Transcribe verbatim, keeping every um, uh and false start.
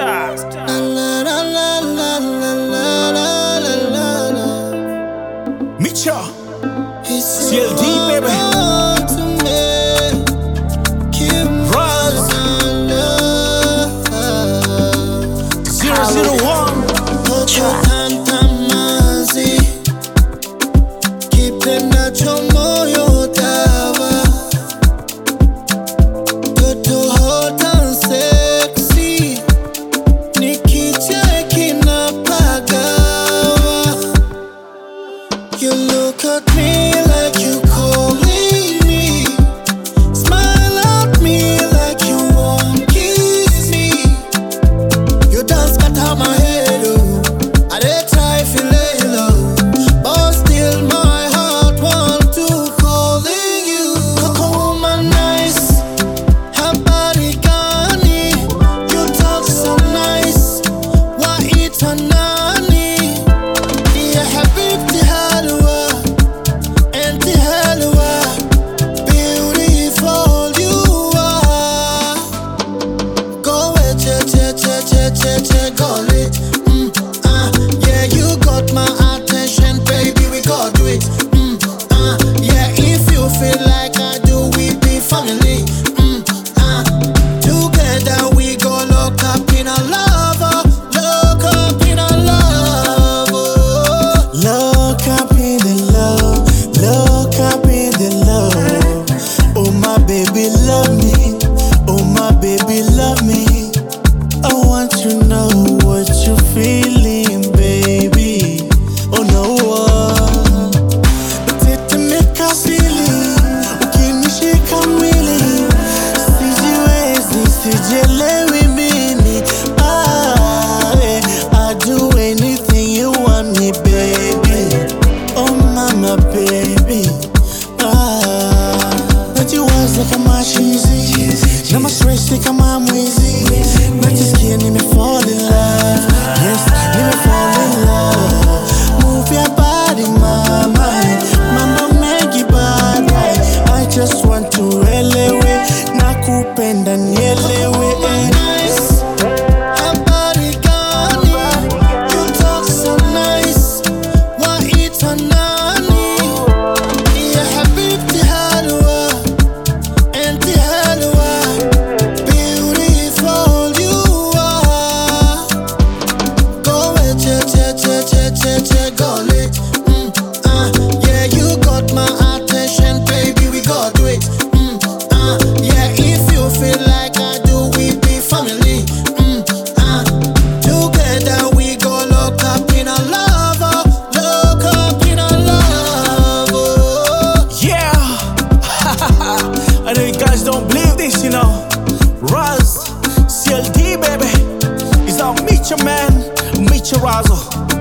La la la la la la la la la la. Micha, It's C L D, baby. all to me. Keep Raz, my love. zero zero one. Toto tanta mazi. Kipenda cha moyo dawa. Toto hot and sexy. Nikicheki napagawa. You look at me like you calling me. Smile at me like you won't kiss me. You dance got out my head, oh. I dey try to lay low, but still my heart want to calling you. Kokoma nice, her body gani. You talk so nice, wa ita nani? Dia habibti halwa, enti halwa, beautiful you are. Go away, che che che che che che, go lit. Mm, uh, yeah, you got my attention, baby. We gotta do it. Mm, uh, yeah, if you feel like I do, we be family. Mm, uh, together we go lock up in a love, oh, lock up in a love. Oh. Lock up in the love, lock up in the love. Oh my baby, love me. Oh my baby, love me. I want to know what you're feeling, baby. Oh no, tetemeka sili, ukinishika mwili, sijiwezi, sijelewi mimi. Ah, eh, I'd do anything you want me, baby. Oh mama, baby. Ah, najiwaza kama chizi, na maswezi kama mwizi. Najisikia nime fall in love. Yes, nime fall in love. Move your body, mama. Mambo mengi bad, right? I just want to elewe, nakupenda nielewe. Nice, her body gani. You talk so nice, wa ita nani? Dia habibti halwa, enti halwa, beautiful you are. Go away, che che che che che che, go lit. Mm, uh, yeah, you got my attention, baby. We gotta do it. Mm, uh, yeah, if you feel like I do, we be family. Mm, uh, together we go lock up in a love, oh, lock up in a love. Oh. Yeah. I know you guys don't believe this, you know. Raz, C L D, baby. It's our Micha, man. Micha Razo.